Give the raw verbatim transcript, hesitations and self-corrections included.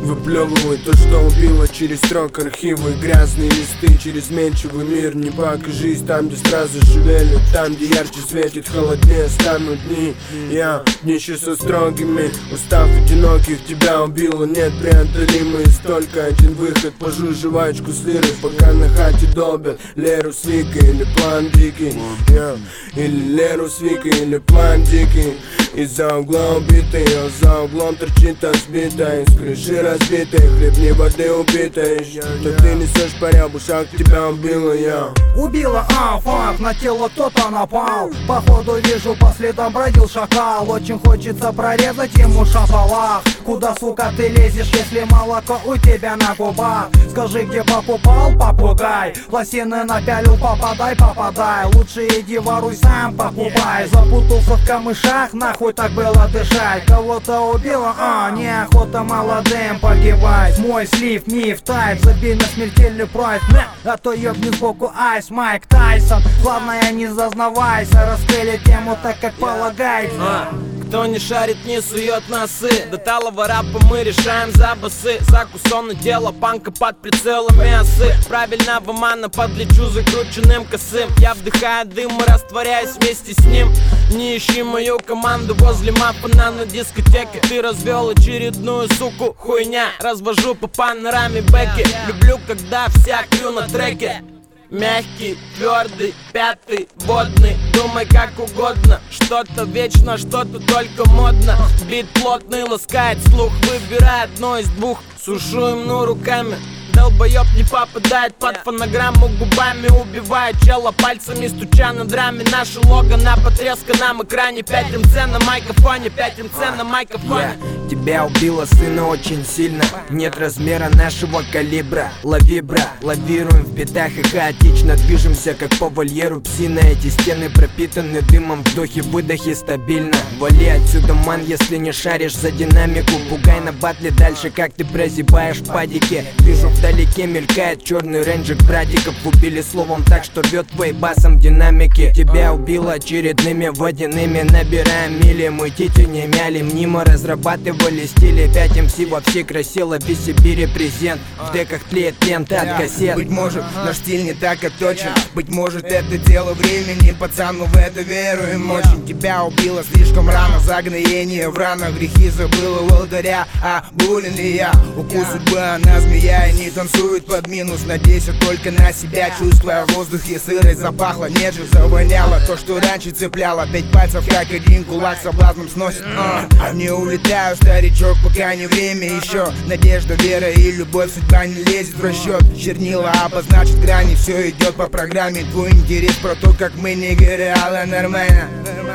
Выплевывай то, что убило через строк архивы. Грязные листы через меньшевый мир. Не покажись там, где стразы шевелят. Там, где ярче светит, холоднее станут дни. Я днище со строгими. Устав одиноких, тебя убило. Нет преодолимый, только один выход. Пожуй жвачку с лирой, пока на хате долбят Леру с Викой или план дикий. Я или Леру с Викой или план дикий. И за углом убитый, а за углом торчит разбитая. Из крыши разбитой, хлеб не воды убитой. Что ты несешь по рябу, шаг тебя убила я. Убила, а, фак, на тело кто-то напал. Походу вижу, по следам бродил шакал. Очень хочется прорезать ему шапалах. Куда, сука, ты лезешь, если молоко у тебя на губах? Скажи, где покупал попугай? Лосины напялил, попадай, попадай. Лучше иди воруй сам, покупай. Запутался в камышах, нахуй так было дышать. Кого-то убило, а, неохота молодым погибать. Мой слив, миф, тайп, забей на смертельный прайс. А то ёбни сбоку айс, Майк Тайсон. Главное, не зазнавайся, раскрыли тему так, как полагается. Кто не шарит, не сует носы. До талого рапа мы решаем за басы. Закусано тело панка под прицелами осы. Правильного мана подлечу закрученным косым. Я вдыхаю дым и растворяюсь вместе с ним. Не ищи мою команду возле мапана на дискотеке. Ты развел очередную суку, хуйня. Развожу по панораме бэки. Люблю, когда вся крю на треке. Мягкий, твердый, пятый, водный. Думай как угодно. Что-то вечно, что-то только модно. Бит плотный, ласкает слух. Выбирай одно из двух. Сушу имну руками. Долбоёб не попадает под фонограмму губами. Убивает чела пальцами, стуча на драме. Наше лого на потресканном экране. пять эм цэ на майкрофоне, пять эм цэ на майкрофоне. Yeah. Тебя убило, сына, очень сильно. Нет размера нашего калибра. Лови, бра, лавируем в битах и хаотично движемся, как по вольеру псина. Эти стены пропитаны дымом, вдохи-выдохи стабильно. Вали отсюда, ман, если не шаришь за динамику. Пугай на батле дальше, как ты прозябаешь в падике. Вижу вдалеке мелькает черный рейнджик братиков. Убили словом так, что рвет твой басом динамики. Тебя убило очередными водяными. Набираем мили, мы тити не мяли. Мнимо разрабатывали стили. пять эм си во всей красе, лови себе репрезент. В деках тлеет лента от кассет. Быть может, наш стиль не так отточен. Быть может, это дело времени. Пацан, мы в это веруем очень. Тебя убило слишком рано, загноение в ранах. Грехи забыла володаря, а болен ли я? Укус судьбы, она змея и не танцует под минус на десять, только на себя. Чувствуя в воздухе сырость, запахло, нет же, завоняло. То, что раньше цепляло, пять пальцев, как один кулак, соблазном сносит. А, а не улетаю, старичок, пока не время еще. Надежда, вера и любовь, судьба не лезет в расчет. Чернила обозначит грани, все идет по программе. Твой интерес про то, как мы не горяло нормально.